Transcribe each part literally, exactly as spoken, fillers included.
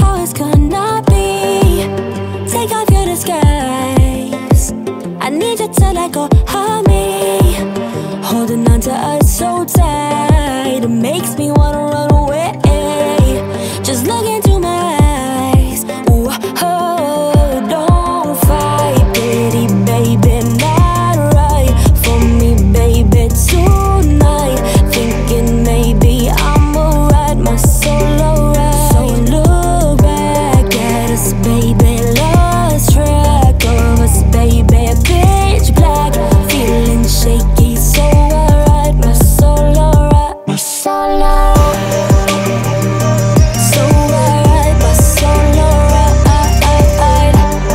how it's gonna be. Take off your disguise. I need you to let go of me. Holding on to us so tight, it makes me wanna run away. Just look into my eyes. Ooh, oh, don't fight, pity, baby, not right for me, baby, tonight. Thinking maybe I'ma ride my solo ride. So look back at us, baby, lost track of us, baby, pitch black, feeling shaky, so I ride my solo ride, my solo. So I ride my solo ride.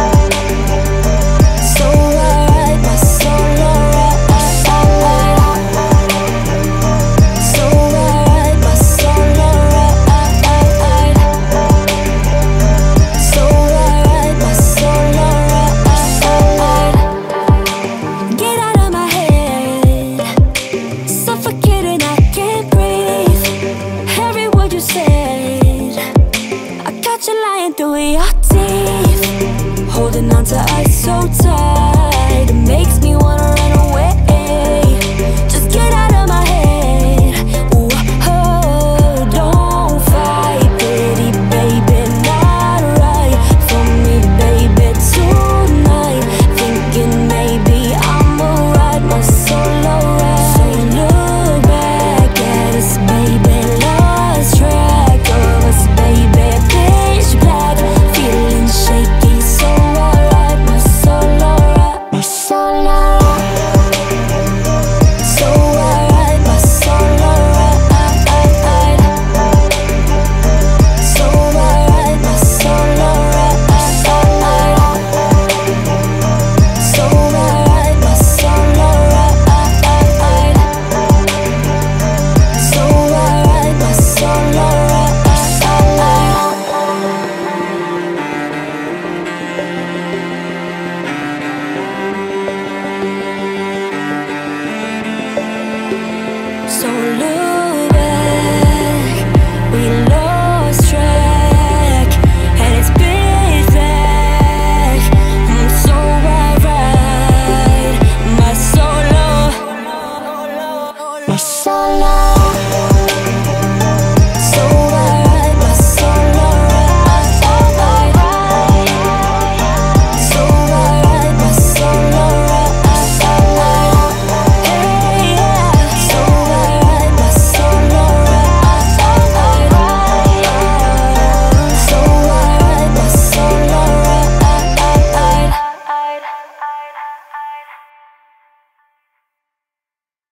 So I ride my solo ride. So I ride my solo ride. So I ride my solo ride. Get out of my head, suffocating, I can't breathe. Every word you said, I got you lying through your teeth. Holding on to us so tight, it makes